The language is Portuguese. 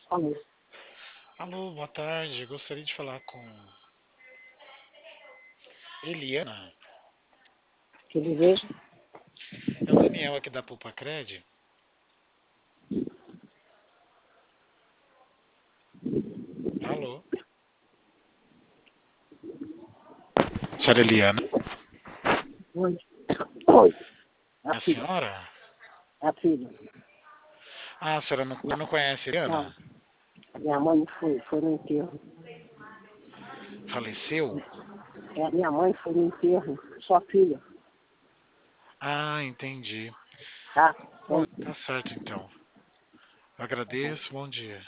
Alô, Alô, boa tarde. Gostaria de falar com Eliana. que desejo? É o Daniel aqui da Poupa Cred. Alô, senhora Eliana. Oi. Oi. É a É a filha. senhora? É a filha. Ah, a senhora não conhece a Não, Eliana? minha mãe foi no enterro. Faleceu? É, minha mãe foi no enterro. Sua filha, Ah, entendi. tá? Bom, Então, tá certo então. Eu tá bom. agradeço, bom dia.